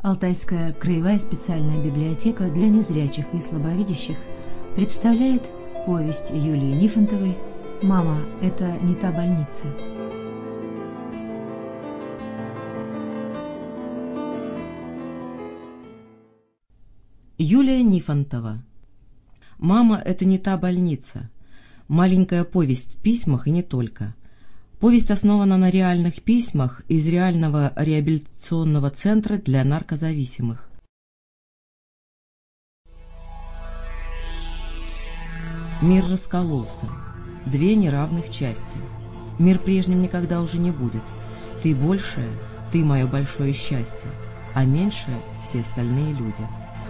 Алтайская краевая специальная библиотека для незрячих и слабовидящих представляет повесть Юлии Нифонтовой «Мама, это не та больница». Юлия Нифонтова. «Мама, это не та больница». Маленькая повесть в письмах и не только. Повесть основана на реальных письмах из реального реабилитационного центра для наркозависимых. Мир раскололся. Две неравных части. Мир прежним никогда уже не будет. Ты большая, ты мое большое счастье, а меньшее — все остальные люди.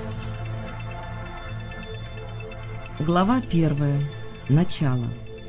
Глава 1. Начало.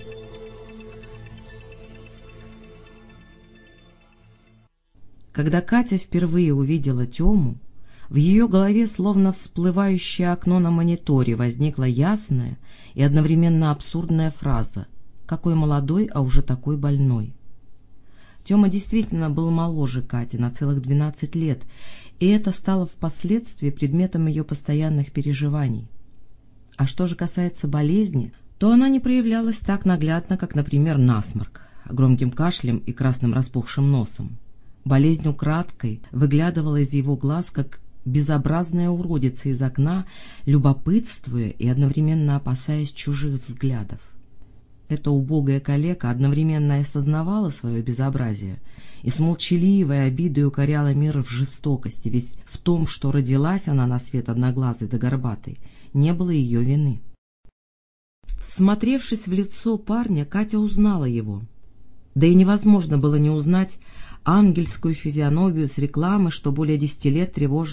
Когда Катя впервые увидела Тему, в ее голове, словно всплывающее окно на мониторе, возникла ясная и одновременно абсурдная фраза: «Какой молодой, а уже такой больной». Тема действительно был моложе Кати на целых 12 лет, и это стало впоследствии предметом ее постоянных переживаний. А что же касается болезни, то она не проявлялась так наглядно, как, например, насморк, громким кашлем и красным распухшим носом. Болезнь украдкой выглядывала из его глаз, как безобразная уродица из окна, любопытствуя и одновременно опасаясь чужих взглядов. Эта убогая калека одновременно осознавала свое безобразие и с молчаливой обидой укоряла мир в жестокости, ведь в том, что родилась она на свет одноглазой да горбатой, не было ее вины. Всмотревшись в лицо парня, Катя узнала его. Да и невозможно было не узнать ангельскую физиономию с рекламы, что более 10 лет тревожила